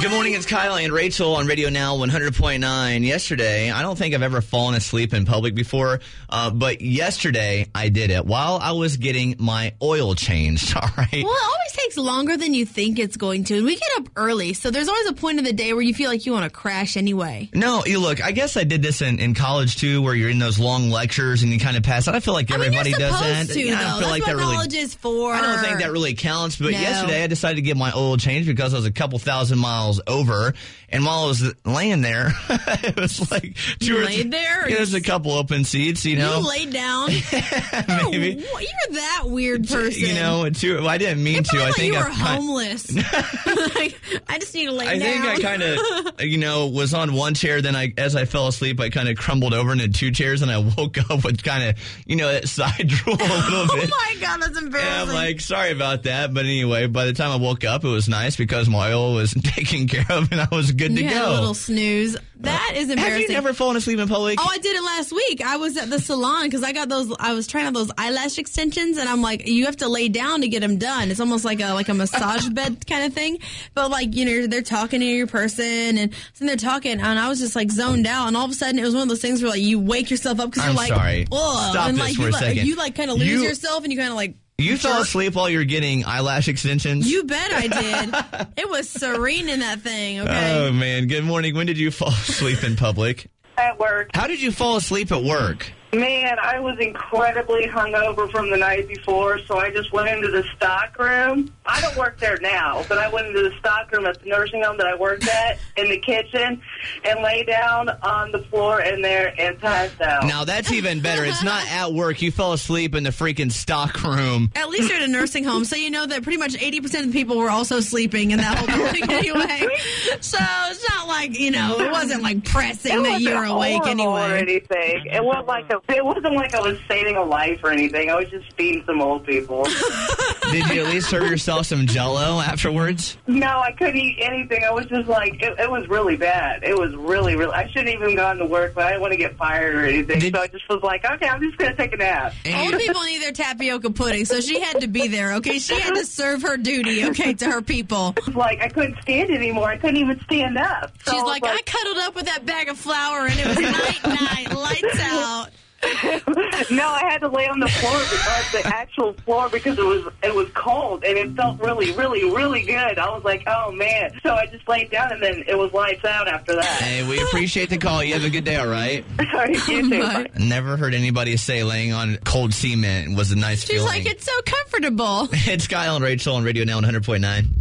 Good morning, it's Kyle and Rachel on Radio Now 100.9. Yesterday, I don't think I've ever fallen asleep in public before, but yesterday I did it while I was getting my oil changed, all right? Well, it always takes longer than you think it's going to. And we get up early, so there's always a point of the day where you feel like you want to crash anyway. No, look, I guess I did this in college too, where you're in those long lectures and you kind of pass out. I feel like everybody you're does supposed that. To, I don't feel like That's that what knowledge is for. I don't think that really counts, but No. yesterday I decided to get my oil changed because I was a couple thousand miles over, and while I was laying there, it was like You laid there? There's a couple open seats, you know. You laid down? Maybe. Oh, you're that weird person. You know, I didn't mean to. I think you were homeless. Like, I just need to lay down. I think I kind of, was on one chair. Then as I fell asleep, I kind of crumbled over into two chairs, and I woke up with kind of, that side drool a little bit. Oh my God, that's embarrassing. And I'm like, sorry about that. But anyway, by the time I woke up, it was nice because my oil was taken care of, and I was good to You go. had a little snooze. That is embarrassing. Have you never fallen asleep in public? Oh, I did it last week. I was at the salon because I was trying out those eyelash extensions, and I'm like, you have to lay down to get them done. It's almost like a massage bed kind of thing. But they're talking to your person, and so they're talking, and I was just like zoned out, and all of a sudden it was one of those things where you wake yourself up because you're like, sorry. ugh. Stop and this for a second. You kind of lose yourself, and you kind of You fell asleep while you were getting eyelash extensions? You bet I did. It was serene in that thing, okay? Oh, man. Good morning. When did you fall asleep in public? At work. How did you fall asleep at work? Man, I was incredibly hungover from the night before, so I just went into the stock room. I don't work there now, but I went into the stock room at the nursing home that I worked at in the kitchen and lay down on the floor in there and passed out. Now, that's even better. It's not at work. You fell asleep in the freaking stock room. At least you're at a nursing home, so you know that pretty much 80% of the people were also sleeping in that whole building anyway. So it's not like, it wasn't pressing that you were awake anyway. Or anything. It wasn't like I was saving a life or anything. I was just feeding some old people. Did you at least serve yourself some Jell-O afterwards? No, I couldn't eat anything. I was just it was really bad. It was really, really. I shouldn't even gone to work, but I didn't want to get fired or anything. So I just was like, okay, I'm just going to take a nap. Old people need their tapioca pudding, so she had to be there, okay? She had to serve her duty, okay, to her people. I couldn't stand anymore. I couldn't even stand up. So she's like, I cuddled up with that bag of flour, and it was night, lights out. No, I had to lay on the floor, the actual floor, because it was cold, and it felt really, really, really good. I was like, oh, man. So I just laid down, and then it was lights out after that. Hey, we appreciate the call. You have a good day, all right? All right, you too. Bye. Never heard anybody say laying on cold cement was a nice feeling. She's like, it's so comfortable. It's Kyle and Rachel on Radio Now 100.9.